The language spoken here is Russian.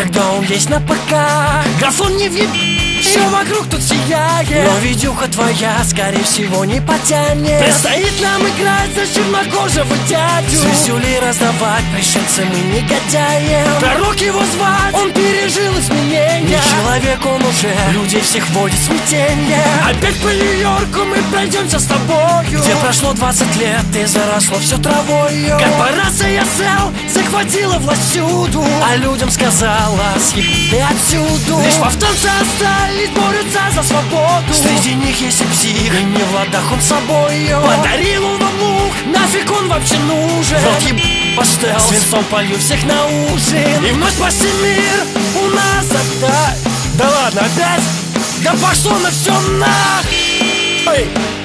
когда он есть на ПК. Графон не въеб... Все вокруг тут сияет, но видюха твоя, скорее всего, не потянет. Предстоит нам играть за чернокожего дядю, свистюли раздавать пришельцам и негодяям. Пророк его звать, он пережил изменения. Не человек он уже, людей всех вводит в смятение. Опять по Нью-Йорку мы пройдемся с тобою, где прошло 20 лет и заросло все травою. Корпорация Cell захватила власть всюду, а людям сказала: съеб отсюда. Лишь повстанцы остались, борются за свободу. Среди них есть и псих, и не в ладах он собою. Подарил он вам лук, нафиг он вообще нужен? Вот еб... пастел, свинцом полью всех на ужин. И вновь спаси мир у нас опять. Да ладно, опять? Да пошло на все нах. Эй!